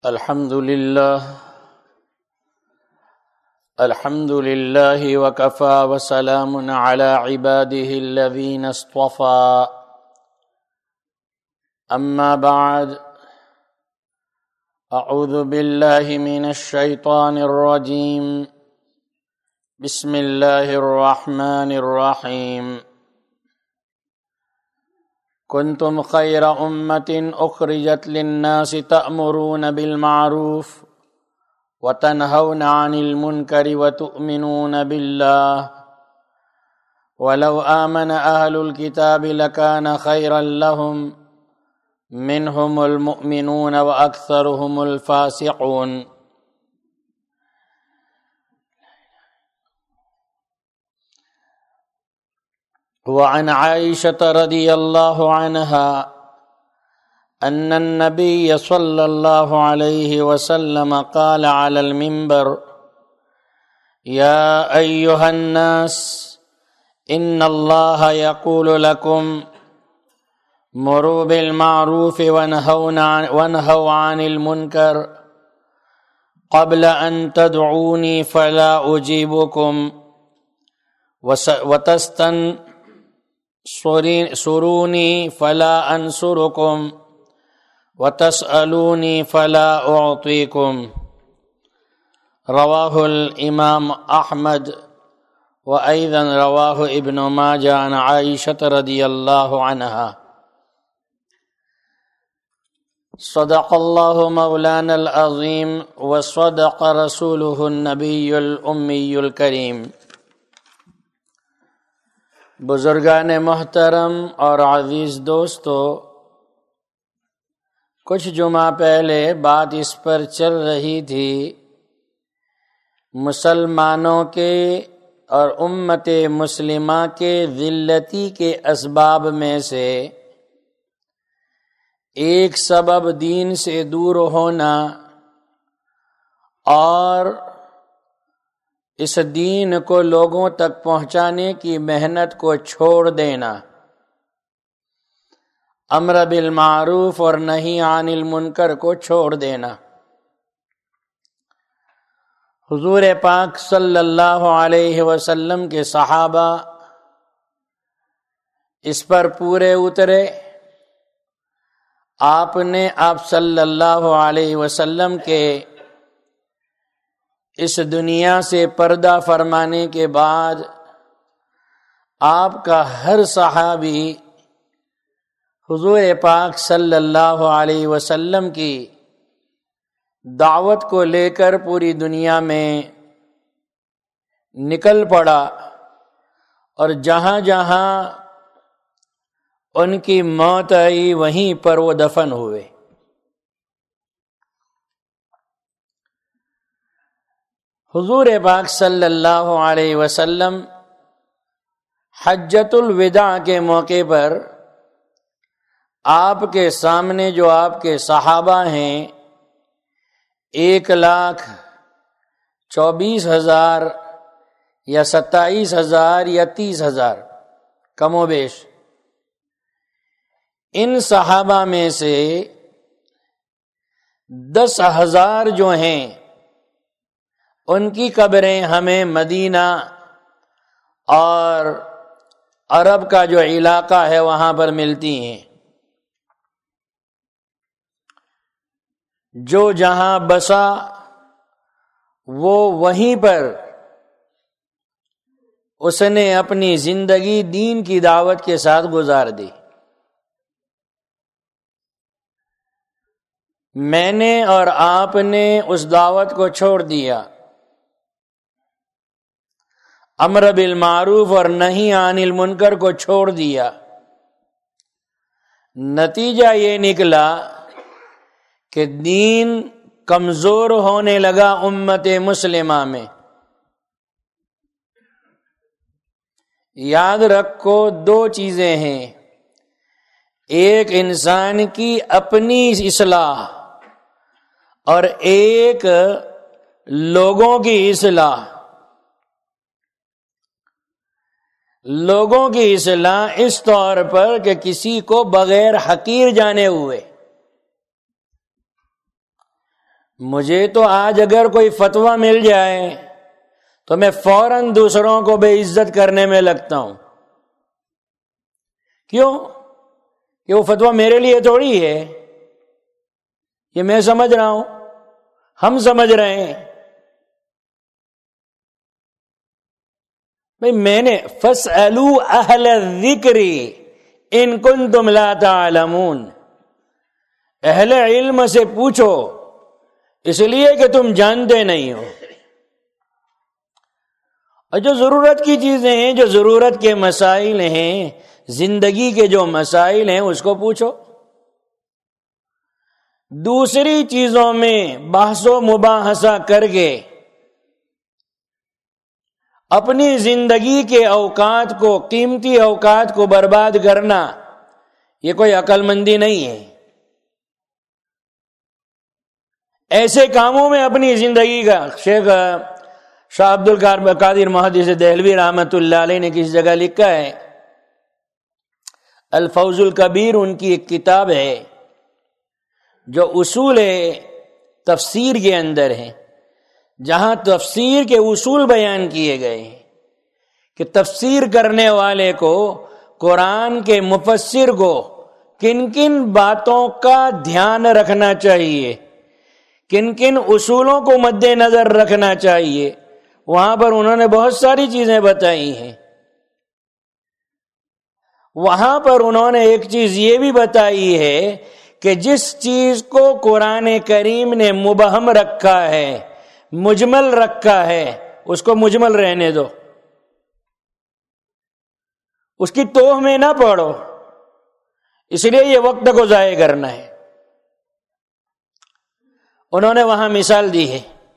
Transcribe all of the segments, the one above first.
الحمد لله وكفى وسلام على عباده الذين اصطفى أما بعد أعوذ بالله من الشيطان الرجيم بسم الله الرحمن الرحيم كنتم خير أمة أخرجت للناس تأمرون بالمعروف وتنهون عن المنكر وتؤمنون بالله ولو آمن أهل الكتاب لكان خيرا لهم منهم المؤمنون وأكثرهم الفاسقون. وعن عائشة رضي الله عنها أن النبي صلى الله عليه وسلم قال على المنبر: يا أيها الناس إن الله يقول لكم مروا بالمعروف وانهوا عن المنكر قبل أن تدعوني فلا أجيبكم وتستنصروني فلا أنصركم وتسألوني فلا أعطيكم. رواه الإمام أحمد وأيضا رواه ابن ماجه عن عائشة رضي الله عنها. صدق الله مولانا العظيم وصدق رسوله النبي الأمي الكريم. بزرگان محترم اور عزیز دوستو، کچھ جمعہ پہلے بات اس پر چل رہی تھی مسلمانوں کے اور امت مسلمہ کے ذلتی کے اسباب میں سے ایک سبب دین سے دور ہونا اور اس دین کو لوگوں تک پہنچانے کی محنت کو چھوڑ دینا، امر بالمعروف اور نہی عن المنکر کو چھوڑ دینا۔ حضور پاک صلی اللہ علیہ وسلم کے صحابہ اس پر پورے اترے۔ آپ صلی اللہ علیہ وسلم کے اس دنیا سے پردہ فرمانے کے بعد آپ کا ہر صحابی حضور پاک صلی اللہ علیہ وسلم کی دعوت کو لے کر پوری دنیا میں نکل پڑا، اور جہاں جہاں ان کی موت آئی وہیں پر وہ دفن ہوئے۔ حضور پاک صلی اللہ علیہ وسلم حجۃ الوداع کے موقع پر آپ کے سامنے جو آپ کے صحابہ ہیں 1,24,000 یا 27,000 یا 30,000 کم و بیش، ان صحابہ میں سے 10,000 جو ہیں ان کی قبریں ہمیں مدینہ اور عرب کا جو علاقہ ہے وہاں پر ملتی ہیں۔ جو جہاں بسا وہ وہیں پر اس نے اپنی زندگی دین کی دعوت کے ساتھ گزار دی۔ میں نے اور آپ نے اس دعوت کو چھوڑ دیا، امر بالمعروف اور نہی عن المنکر کو چھوڑ دیا۔ نتیجہ یہ نکلا کہ دین کمزور ہونے لگا امت مسلمہ میں۔ یاد رکھو، 2 چیزیں ہیں، ایک انسان کی اپنی اصلاح اور ایک لوگوں کی اصلاح۔ لوگوں کی اصلاح اس طور پر کہ کسی کو بغیر حقیر جانے ہوئے مجھے تو آج اگر کوئی فتویٰ مل جائے تو میں فوراً دوسروں کو بے عزت کرنے میں لگتا ہوں. کیوں؟ کہ وہ فتویٰ میرے لیے تھوڑی ہے، یہ میں سمجھ رہا ہوں، ہم سمجھ رہے ہیں. بھئی میں نے فَاسْأَلُوا أَهْلَ الذِّكْرِ إِن كُنتُمْ لَا تَعْلَمُونَ، اہل علم سے پوچھو اس لیے کہ تم جانتے نہیں ہو. اور جو ضرورت کی چیزیں ہیں، جو ضرورت کے مسائل ہیں، زندگی کے جو مسائل ہیں، اس کو پوچھو. دوسری چیزوں میں بحث و مباحثہ کر کے اپنی زندگی کے اوقات کو، قیمتی اوقات کو برباد کرنا، یہ کوئی عقل مندی نہیں ہے. ایسے کاموں میں اپنی زندگی کا، شیخ شاہ عبد القادر محدث دہلوی رحمۃ اللہ علیہ نے کسی جگہ لکھا ہے، الفوز الکبیر ان کی ایک کتاب ہے جو اصول تفسیر کے اندر ہے، جہاں تفسیر کے اصول بیان کیے گئے ہیں کہ تفسیر کرنے والے کو، قرآن کے مفسر کو کن کن باتوں کا دھیان رکھنا چاہیے، کن کن اصولوں کو مد نظر رکھنا چاہیے. وہاں پر انہوں نے بہت ساری چیزیں بتائی ہیں. وہاں پر انہوں نے ایک چیز یہ بھی بتائی ہے کہ جس چیز کو قرآن کریم نے مبہم رکھا ہے، مجمل رکھا ہے، اس کو مجمل رہنے دو، اس کی توہ میں نہ پڑو، اس لیے یہ وقت کو ضائع کرنا ہے. انہوں نے وہاں مثال دی ہے،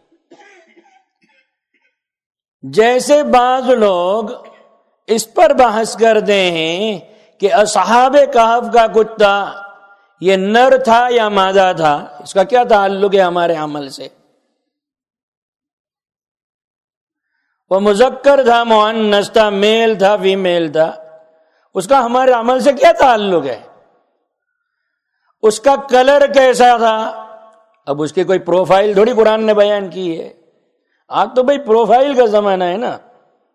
جیسے بعض لوگ اس پر بحث کرتے ہیں کہ اصحاب کہف کا کتا یہ نر تھا یا مادہ تھا، اس کا کیا تعلق ہے ہمارے عمل سے؟ وہ مذکر تھا، مؤنث تھا، میل تھا، فیمیل تھا، اس کا ہمارے عمل سے کیا تعلق ہے؟ اس کا کلر کیسا تھا؟ اب اس کی کوئی پروفائل تھوڑی قرآن نے بیان کی ہے. آج تو بھئی پروفائل کا زمانہ ہے نا.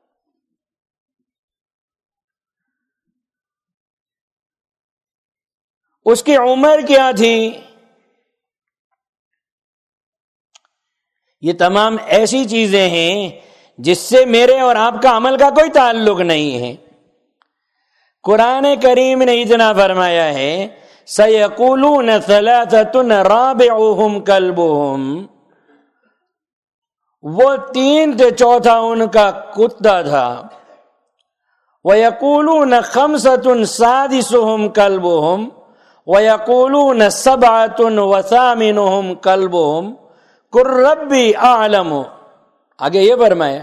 اس کی عمر کیا تھی؟ یہ تمام ایسی چیزیں ہیں جس سے میرے اور آپ کا عمل کا کوئی تعلق نہیں ہے. قرآن کریم نے اتنا فرمایا ہے، سَيَقُولُونَ ثَلَاثَةٌ رَابِعُهُمْ كَلْبُهُمْ، وہ 3 تھے، چوتھا ان کا کتا تھا. وَيَقُولُونَ خَمْسَةٌ سَادِسُهُمْ كَلْبُهُمْ وَيَقُولُونَ 7 وَثَامِنُهُمْ كَلْبُهُمْ قُلْ رَبِّي أَعْلَمُ. آگے یہ فرمایا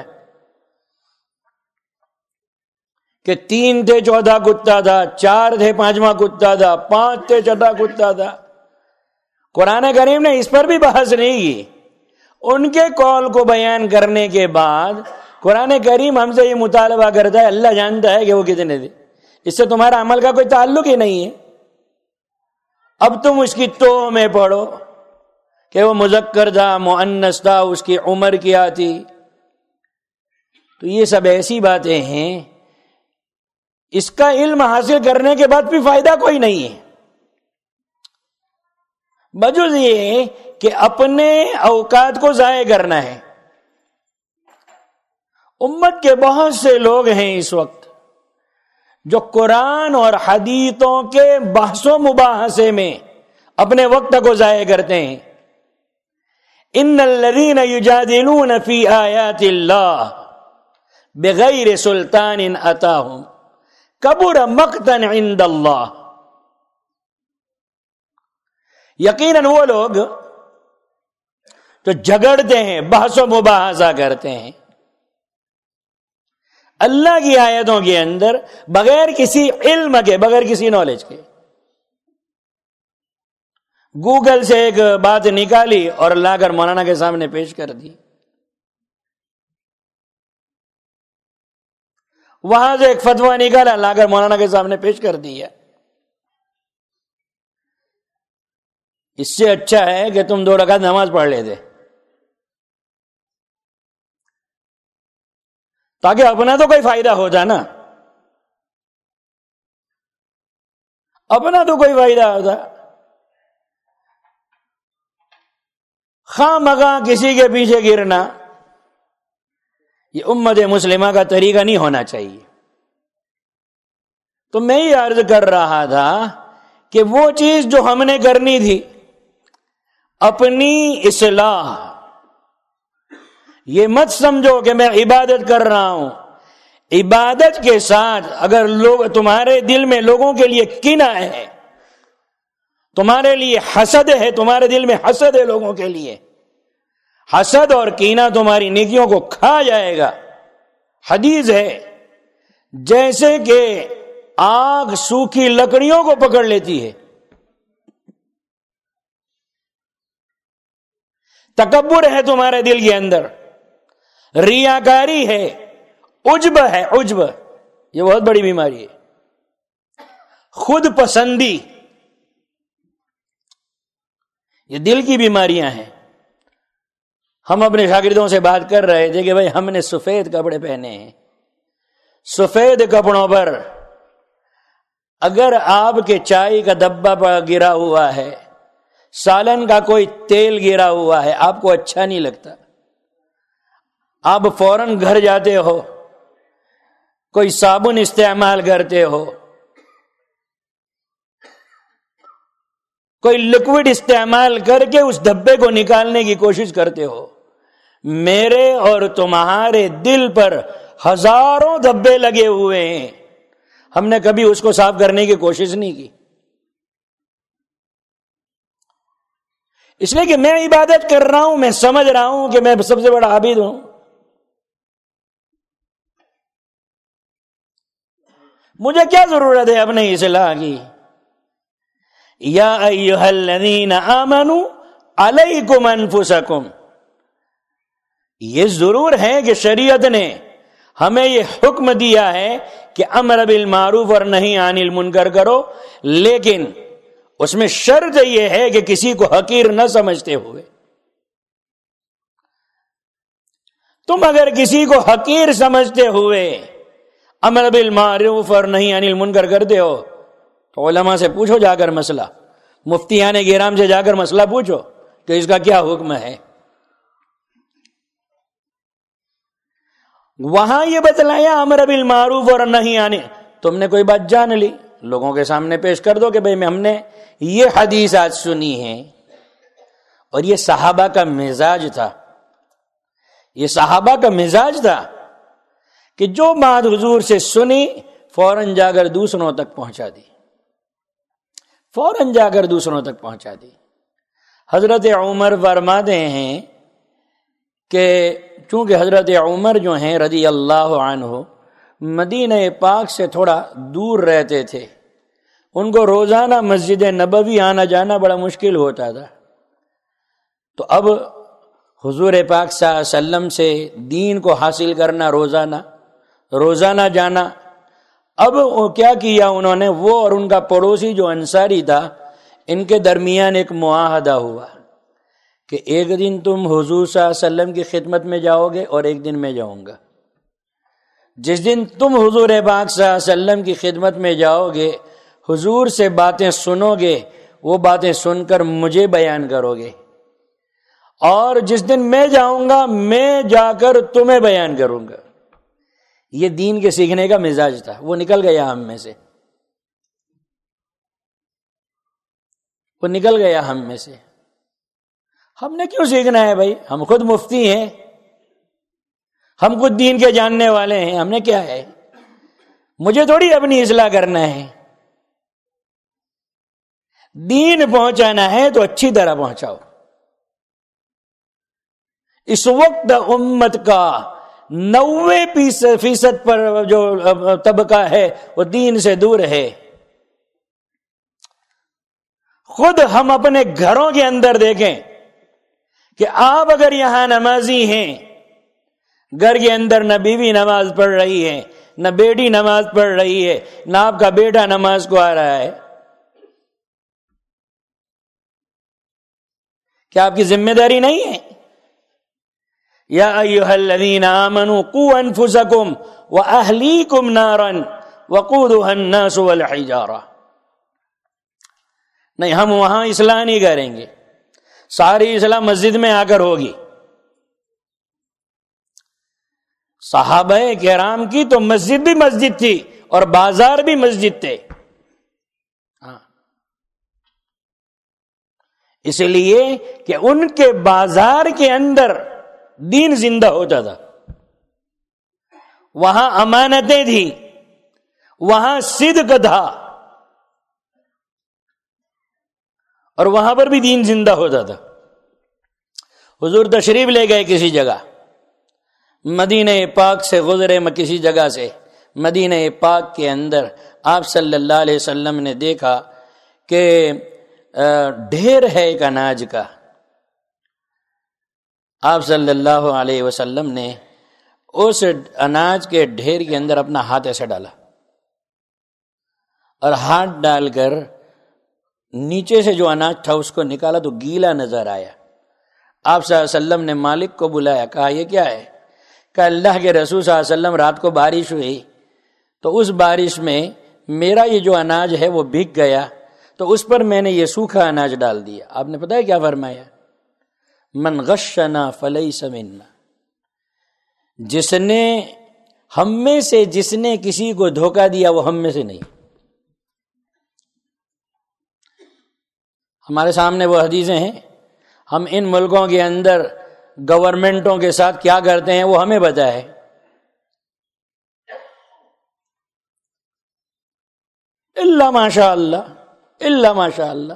کہ 3 تھے، چوتھا کتا تھا، 4 تھے، 5واں کتا تھا، 5 تھے، 6واں کتا تھا. قرآن کریم نے اس پر بھی بحث نہیں کی. ان کے قول کو بیان کرنے کے بعد قرآن کریم ہم سے یہ مطالبہ کرتا ہے، اللہ جانتا ہے کہ وہ کتنے تھے، اس سے تمہارا عمل کا کوئی تعلق ہی نہیں ہے. اب تم اس کی توہ میں پڑھو کہ وہ مذکر تھا، مؤنث تھا، اس کی عمر کیا تھی. تو یہ سب ایسی باتیں ہیں، اس کا علم حاصل کرنے کے بعد بھی فائدہ کوئی نہیں ہے، بجز یہ کہ اپنے اوقات کو ضائع کرنا ہے. امت کے بہت سے لوگ ہیں اس وقت جو قرآن اور حدیثوں کے بحث و مباحثے میں اپنے وقت کو ضائع کرتے ہیں. ان الذین یجادلون فی آیات اللہ بغیر سلطان اتاہم کبر مقتا عند اللہ. یقیناً وہ لوگ جو جھگڑتے ہیں، بحث و مباحثہ کرتے ہیں اللہ کی آیتوں کے اندر بغیر کسی علم کے، بغیر کسی نالج کے، گوگل سے ایک بات نکالی اور لا کر مولانا کے سامنے پیش کر دی، وہاں سے ایک فتویٰ نکالا، لا کر مولانا کے سامنے پیش کر دیا. اس سے اچھا ہے کہ تم 2 رکعت نماز پڑھ لیتے، تاکہ اپنا تو کوئی فائدہ ہوتا نا، اپنا تو کوئی فائدہ ہوتا. خواہ مخواہ کسی کے پیچھے گرنا یہ امت مسلمہ کا طریقہ نہیں ہونا چاہیے. تو میں یہ عرض کر رہا تھا کہ وہ چیز جو ہم نے کرنی تھی، اپنی اصلاح، یہ مت سمجھو کہ میں عبادت کر رہا ہوں، عبادت کے ساتھ اگر لوگ تمہارے دل میں لوگوں کے لیے کینہ ہے، تمہارے لیے حسد ہے، تمہارے دل میں حسد ہے لوگوں کے لیے، حسد اور کینہ تمہاری نیکیوں کو کھا جائے گا. حدیث ہے جیسے کہ آگ سوکھی لکڑیوں کو پکڑ لیتی ہے. تکبر ہے تمہارے دل کے اندر، ریاکاری ہے، عجب ہے، عجب، یہ بہت بڑی بیماری ہے. خود پسندی، یہ دل کی بیماریاں ہیں. ہم اپنے شاگردوں سے بات کر رہے تھے کہ بھائی ہم نے سفید کپڑے پہنے ہیں، سفید کپڑوں پر اگر آپ کے چائے کا ڈبہ گرا ہوا ہے، سالن کا کوئی تیل گرا ہوا ہے، آپ کو اچھا نہیں لگتا، آپ فوراً گھر جاتے ہو، کوئی صابن استعمال کرتے ہو، کوئی لکوڈ استعمال کر کے اس دھبے کو نکالنے کی کوشش کرتے ہو. میرے اور تمہارے دل پر ہزاروں دھبے لگے ہوئے ہیں، ہم نے کبھی اس کو صاف کرنے کی کوشش نہیں کی. اس لیے کہ میں عبادت کر رہا ہوں، میں سمجھ رہا ہوں کہ میں سب سے بڑا عابد ہوں. مجھے کیا ضرورت ہے اپنے اصلاح کی؟ یا ایھا الذین آمنوا علیکم انفسکم. یہ ضرور ہے کہ شریعت نے ہمیں یہ حکم دیا ہے کہ امر بالمعروف اور نہی عن المنکر کرو، لیکن اس میں شرط یہ ہے کہ کسی کو حقیر نہ سمجھتے ہوئے. تم اگر کسی کو حقیر سمجھتے ہوئے امر بالمعروف اور نہی عن المنکر کرتے ہو تو علماء سے پوچھو جا کر مسئلہ، مفتیان کرام سے جا کر مسئلہ پوچھو کہ اس کا کیا حکم ہے. وہاں یہ بتلایا امر بالمعروف اور نہی عن، تم نے کوئی بات جان لی، لوگوں کے سامنے پیش کر دو کہ بھئی ہم نے یہ حدیث آج سنی ہے. اور یہ صحابہ کا مزاج تھا، یہ صحابہ کا مزاج تھا کہ جو بات حضور سے سنی فوراً جا کر دوسروں تک پہنچا دی، فوراً جا کر دوسروں تک پہنچا دی. حضرت عمر فرماتے ہیں کہ چونکہ حضرت عمر جو ہیں رضی اللہ عنہ مدینہ پاک سے تھوڑا دور رہتے تھے، ان کو روزانہ مسجد نبوی آنا جانا بڑا مشکل ہوتا تھا. تو اب حضور پاک صلی اللہ علیہ وسلم سے دین کو حاصل کرنا، روزانہ جانا. اب کیا کیا انہوں نے، وہ اور ان کا پڑوسی جو انصاری تھا، ان کے درمیان ایک معاہدہ ہوا کہ ایک دن تم حضور صلی اللہ علیہ وسلم کی خدمت میں جاؤ گے اور ایک دن میں جاؤں گا. جس دن تم حضور پاک صلی اللہ علیہ وسلم کی خدمت میں جاؤ گے، حضور سے باتیں سنو گے، وہ باتیں سن کر مجھے بیان کرو گے، اور جس دن میں جاؤں گا میں جا کر تمہیں بیان کروں گا. یہ دین کے سیکھنے کا مزاج تھا، وہ نکل گیا ہم میں سے، وہ نکل گیا ہم میں سے. ہم نے کیوں سیکھنا ہے بھائی؟ ہم خود مفتی ہیں، ہم خود دین کے جاننے والے ہیں، ہم نے کیا ہے؟ مجھے تھوڑی اپنی اصلاح کرنا ہے. دین پہنچانا ہے تو اچھی طرح پہنچاؤ. اس وقت امت کا 90% پر جو طبقہ ہے وہ دین سے دور ہے. خود ہم اپنے گھروں کے اندر دیکھیں کہ آپ اگر یہاں نمازی ہیں، گھر کے اندر نہ بیوی نماز پڑھ رہی ہے، نہ بیٹی نماز پڑھ رہی ہے، نہ آپ کا بیٹا نماز کو آ رہا ہے. کیا آپ کی ذمہ داری نہیں ہے؟ یا ایھا الذین آمنوا قوا انفسکم واہلیکم نارا وقودها الناس والحجارہ. نہیں، ہم وہاں اصلاح نہیں کریں گے، ساری اصلاح مسجد میں آ کر ہوگی. صحابہ کرام کی تو مسجد بھی مسجد تھی اور بازار بھی مسجد تھے. اس لیے کہ ان کے بازار کے اندر دین زندہ ہوتا تھا، وہاں امانتیں تھیں، وہاں صدق تھا، اور وہاں پر بھی دین زندہ ہوتا تھا. حضور تشریف لے گئے کسی جگہ، مدینہ پاک سے گزرے، کسی جگہ سے مدینہ پاک کے اندر آپ صلی اللہ علیہ وسلم نے دیکھا کہ ڈھیر ہے ایک اناج کا. آپ صلی اللہ علیہ وسلم نے اس اناج کے ڈھیر کے اندر اپنا ہاتھ ایسے ڈالا اور ہاتھ ڈال کر نیچے سے جو اناج تھا اس کو نکالا تو گیلا نظر آیا. آپ صلی اللہ علیہ وسلم نے مالک کو بلایا، کہا یہ کیا ہے؟ کہ اللہ کے رسول صلی اللہ علیہ وسلم رات کو بارش ہوئی تو اس بارش میں میرا یہ جو اناج ہے وہ بھیگ گیا تو اس پر میں نے یہ سوکھا اناج ڈال دیا. آپ نے پتہ ہے کیا فرمایا؟ من غشنا فلیس منا. جس نے ہم میں سے جس نے کسی کو دھوکہ دیا وہ ہم میں سے نہیں. ہمارے سامنے وہ حدیثیں ہیں، ہم ان ملکوں کے اندر گورنمنٹوں کے ساتھ کیا کرتے ہیں وہ ہمیں پتہ ہے. الا ماشاء اللہ، الا ماشاء اللہ.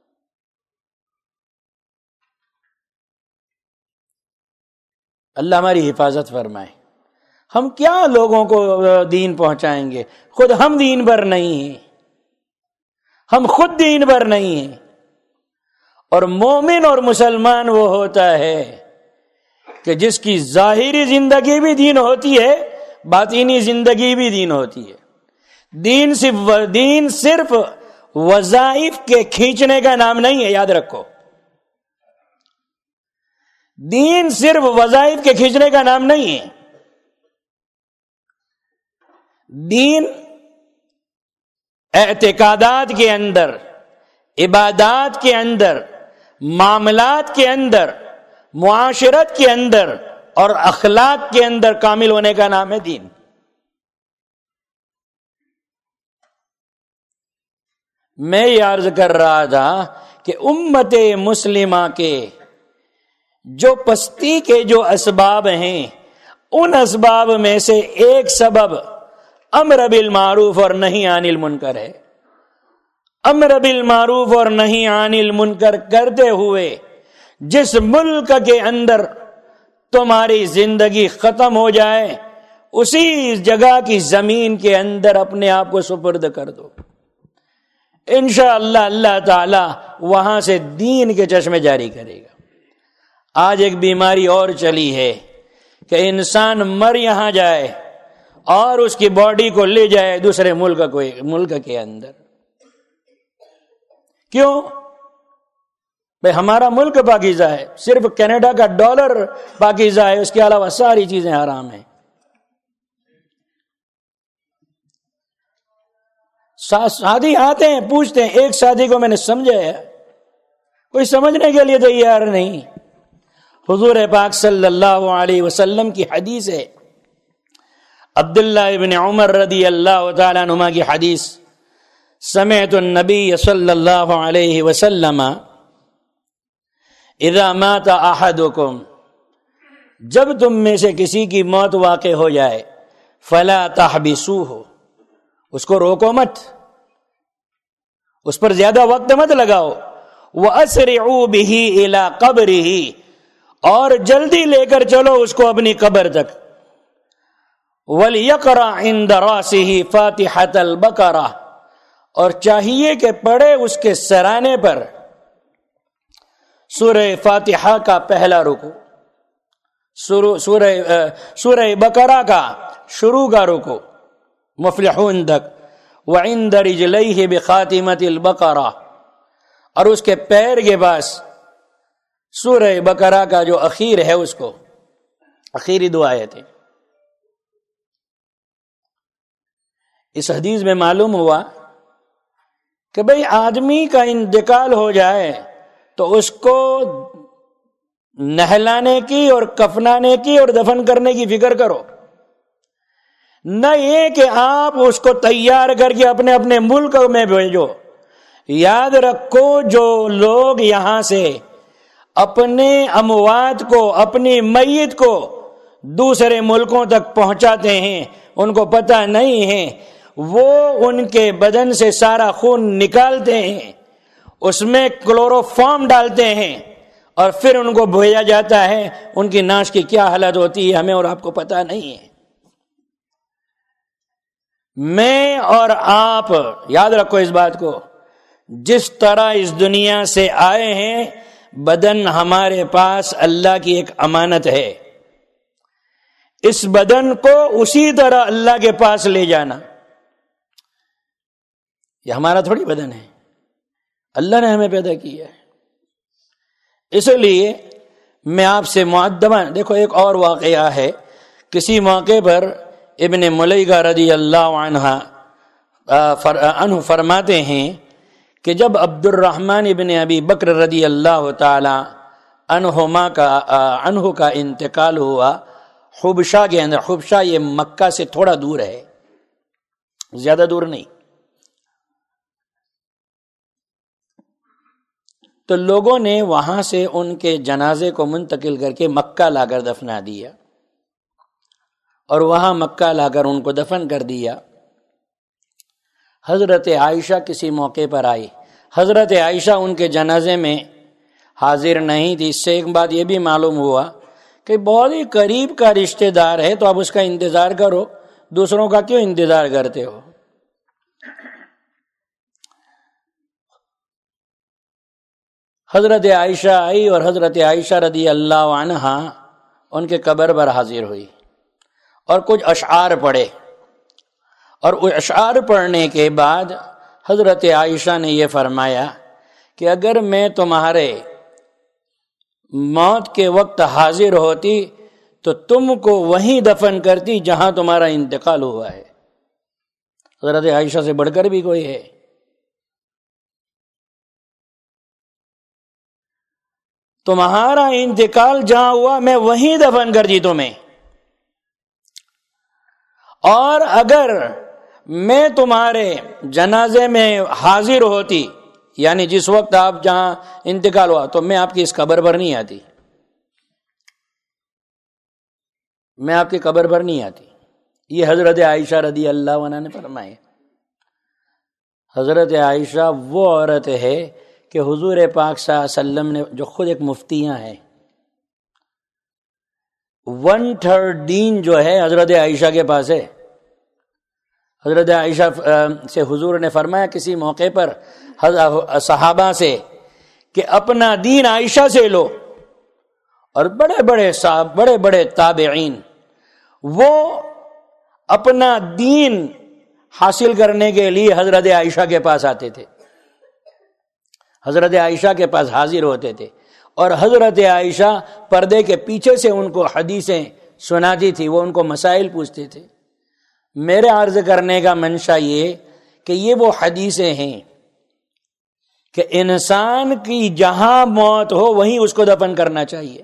اللہ ہماری حفاظت فرمائے. ہم کیا لوگوں کو دین پہنچائیں گے؟ خود ہم دین پر نہیں ہیں، ہم خود دین پر نہیں ہیں. اور مومن اور مسلمان وہ ہوتا ہے کہ جس کی ظاہری زندگی بھی دین ہوتی ہے، باطینی زندگی بھی دین ہوتی ہے. دین صرف وظائف کے کھینچنے کا نام نہیں ہے، یاد رکھو. دین صرف وظائف کے کھینچنے کا نام نہیں ہے. دین اعتقادات کے اندر، عبادات کے اندر، معاملات کے اندر، معاشرت کے اندر اور اخلاق کے اندر کامل ہونے کا نام ہے دین. میں یہ عرض کر رہا تھا کہ امت مسلمہ کے جو پستی کے جو اسباب ہیں، ان اسباب میں سے ایک سبب امر بالمعروف اور نہی عن المنکر ہے. امر بالمعروف اور نہی عن المنکر کرتے ہوئے جس ملک کے اندر تمہاری زندگی ختم ہو جائے، اسی جگہ کی زمین کے اندر اپنے آپ کو سپرد کر دو. انشاءاللہ اللہ تعالی وہاں سے دین کے چشمے جاری کرے گا. آج ایک بیماری اور چلی ہے کہ انسان مر یہاں جائے اور اس کی باڈی کو لے جائے دوسرے ملک کے اندر. کیوں؟ بھئی ہمارا ملک پاکیزہ ہے، صرف کینیڈا کا ڈالر پاکیزہ ہے، اس کے علاوہ ساری چیزیں حرام ہیں. ساتھی آتے ہیں پوچھتے ہیں، ایک ساتھی کو میں نے سمجھایا، کوئی سمجھنے کے لیے تیار نہیں. حضور پاک صلی اللہ علیہ وسلم کی حدیث ہے، عبداللہ ابن عمر رضی اللہ تعالیٰ عنہما کی حدیث، سمعت النبی صلی اللہ علیہ وسلم اذا مات احدکم، جب تم میں سے کسی کی موت واقع ہو جائے، فلا تحبسوہ، اس کو روکو مت، اس پر زیادہ وقت مت لگاؤ. وَأَسْرِعُوا بِهِ إِلَىٰ قَبْرِهِ، اور جلدی لے کر چلو اس کو اپنی قبر تک. وَلْيَقْرَأْ عِنْدَ رَأْسِهِ فَاتِحَةَ الْبَقَرَةِ، اور چاہیے کہ پڑھے اس کے سرانے پر سورہ فاتحہ کا پہلا رکوع، سورہ بقرہ کا شروع کا رکوع مفلحون تک. وعند رجلیہ بخاتمۃ البقرہ، اور اس کے پیر کے پاس سورہ بقرہ کا جو اخیر ہے اس کو، اخیری 2 آیتیں. اس حدیث میں معلوم ہوا کہ بھئی آدمی کا انتقال ہو جائے تو اس کو نہلانے کی اور کفنانے کی اور دفن کرنے کی فکر کرو، نہ یہ کہ آپ اس کو تیار کر کے اپنے اپنے ملک میں بھیجو. یاد رکھو جو لوگ یہاں سے اپنے اموات کو، اپنی میت کو دوسرے ملکوں تک پہنچاتے ہیں، ان کو پتہ نہیں ہے وہ ان کے بدن سے سارا خون نکالتے ہیں، اس میں کلوروفارم ڈالتے ہیں اور پھر ان کو بھیجا جاتا ہے. ان کی ناش کی کیا حالت ہوتی ہے ہمیں اور آپ کو پتہ نہیں ہے. میں اور آپ یاد رکھو اس بات کو، جس طرح اس دنیا سے آئے ہیں بدن ہمارے پاس اللہ کی ایک امانت ہے، اس بدن کو اسی طرح اللہ کے پاس لے جانا. یہ ہمارا تھوڑی بدن ہے، اللہ نے ہمیں پیدا کیا ہے. اس لیے میں آپ سے معدباً، دیکھو ایک اور واقعہ ہے. کسی موقع پر ابن ملیکہ رضی اللہ عنہ فرماتے ہیں کہ جب عبد الرحمن ابن ابی بکر رضی اللہ تعالی عنہ کا انتقال ہوا حبشہ کے اندر، حبشہ یہ مکہ سے تھوڑا دور ہے، زیادہ دور نہیں، تو لوگوں نے وہاں سے ان کے جنازے کو منتقل کر کے مکہ لا کر دفنا دیا اور وہاں مکہ لا کر ان کو دفن کر دیا. حضرت عائشہ کسی موقع پر آئی، حضرت عائشہ ان کے جنازے میں حاضر نہیں تھی. اس سے ایک بات یہ بھی معلوم ہوا کہ بہت ہی قریب کا رشتہ دار ہے تو اب اس کا انتظار کرو، دوسروں کا کیوں انتظار کرتے ہو. حضرت عائشہ آئی اور حضرت عائشہ رضی اللہ عنہا ان کے قبر پر حاضر ہوئی اور کچھ اشعار پڑھے، اور اشعار پڑھنے کے بعد حضرت عائشہ نے یہ فرمایا کہ اگر میں تمہارے موت کے وقت حاضر ہوتی تو تم کو وہیں دفن کرتی جہاں تمہارا انتقال ہوا ہے. حضرت عائشہ سے بڑھ کر بھی کوئی ہے؟ تمہارا انتقال جہاں ہوا میں وہیں دفن کر دی تمہیں، اور اگر میں تمہارے جنازے میں حاضر ہوتی، یعنی جس وقت آپ جہاں انتقال ہوا، تو میں آپ کی اس قبر پر نہیں آتی، میں آپ کی قبر پر نہیں آتی. یہ حضرت عائشہ رضی اللہ عنہا نے فرمایا. حضرت عائشہ وہ عورت ہے کہ حضور پاک صلی اللہ علیہ وسلم نے، جو خود ایک مفتیاں ہیں، 1/3 دین جو ہے حضرت عائشہ کے پاس ہے. حضرت عائشہ سے حضور نے فرمایا کسی موقع پر صحابہ سے کہ اپنا دین عائشہ سے لو، اور بڑے بڑے صاحب، بڑے بڑے تابعین وہ اپنا دین حاصل کرنے کے لیے حضرت عائشہ کے پاس آتے تھے، حضرت عائشہ کے پاس حاضر ہوتے تھے، اور حضرت عائشہ پردے کے پیچھے سے ان کو حدیثیں سناتی تھی، وہ ان کو مسائل پوچھتے تھے. میرے عرض کرنے کا منشا یہ کہ یہ وہ حدیثیں ہیں کہ انسان کی جہاں موت ہو وہیں اس کو دفن کرنا چاہیے.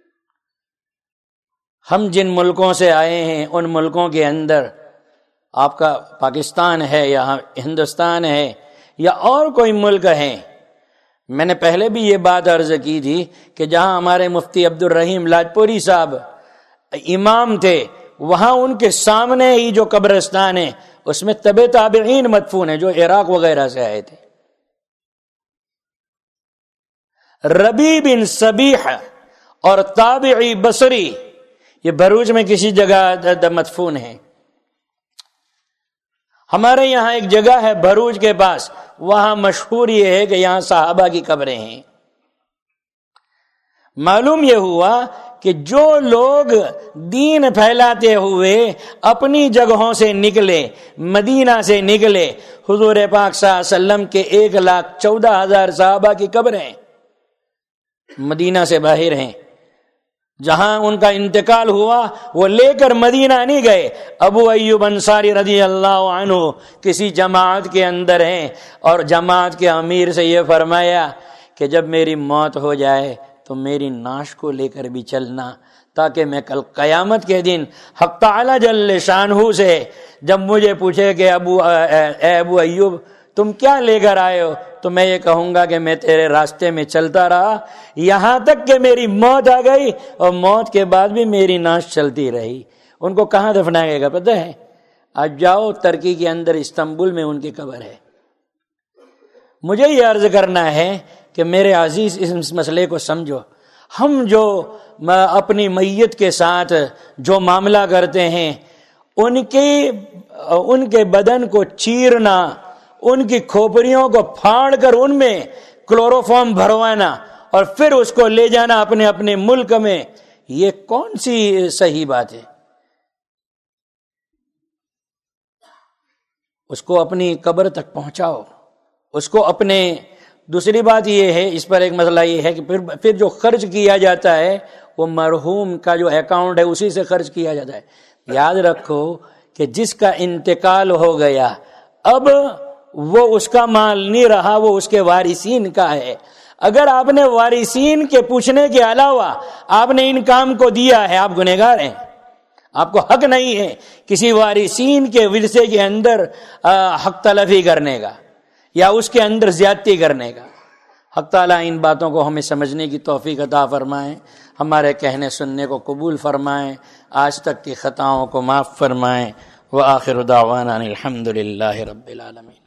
ہم جن ملکوں سے آئے ہیں ان ملکوں کے اندر، آپ کا پاکستان ہے یا ہندوستان ہے یا اور کوئی ملک ہے، میں نے پہلے بھی یہ بات عرض کی تھی کہ جہاں ہمارے مفتی عبد الرحیم لاجپوری صاحب امام تھے، وہاں ان کے سامنے ہی جو قبرستان ہے اس میں تبع تابعین مدفون ہیں جو عراق وغیرہ سے آئے تھے. ربی بن صبیح اور تابعی بصری یہ بھروچ میں کسی جگہ مدفون ہیں. ہمارے یہاں ایک جگہ ہے بھروچ کے پاس، وہاں مشہور یہ ہے کہ یہاں صحابہ کی قبریں ہیں. معلوم یہ ہوا کہ جو لوگ دین پھیلاتے ہوئے اپنی جگہوں سے نکلے، مدینہ سے نکلے، حضور پاک صلی اللہ علیہ وسلم کے 1,14,000 صحابہ کی قبریں، مدینہ سے باہر ہیں، جہاں ان کا انتقال ہوا وہ لے کر مدینہ نہیں گئے. ابو ایوب انصاری رضی اللہ عنہ کسی جماعت کے اندر ہیں اور جماعت کے امیر سے یہ فرمایا کہ جب میری موت ہو جائے تو میری نعش کو لے کر بھی چلنا، تاکہ میں کل قیامت کے دن حق تعالی جل شانہ سے جب مجھے پوچھے کہ ابو ایوب تم کیا لے کر آئے ہو، تو میں یہ کہوں گا کہ میں تیرے راستے میں چلتا رہا یہاں تک کہ میری موت آ گئی، اور موت کے بعد بھی میری نعش چلتی رہی. ان کو کہاں دفنایا گیا پتہ ہے؟ آج جاؤ ترکی کے اندر استنبول میں ان کی قبر ہے. مجھے یہ عرض کرنا ہے کہ میرے عزیز اس مسئلے کو سمجھو. ہم جو اپنی میت کے ساتھ جو معاملہ کرتے ہیں، ان کے بدن کو چیرنا، ان کی کھوپڑیوں کو پھاڑ کر ان میں کلوروفارم بھروانا اور پھر اس کو لے جانا اپنے اپنے ملک میں، یہ کون سی صحیح بات ہے؟ اس کو اپنی قبر تک پہنچاؤ، اس کو اپنے. دوسری بات یہ ہے، اس پر ایک مسئلہ یہ ہے کہ پھر جو خرچ کیا جاتا ہے وہ مرحوم کا جو اکاؤنٹ ہے اسی سے خرچ کیا جاتا ہے. یاد رکھو کہ جس کا انتقال ہو گیا اب وہ اس کا مال نہیں رہا، وہ اس کے وارثین کا ہے. اگر آپ نے وارثین کے پوچھنے کے علاوہ آپ نے ان کام کو دیا ہے، آپ گنہگار ہیں. آپ کو حق نہیں ہے کسی وارثین کے ورثے کے اندر حق تلفی کرنے کا یا اس کے اندر زیادتی کرنے کا. حق تعالیٰ ان باتوں کو ہمیں سمجھنے کی توفیق عطا فرمائیں، ہمارے کہنے سننے کو قبول فرمائیں، آج تک کی خطاؤں کو معاف فرمائیں. وآخر دعوانا الحمد للہ رب العالمین.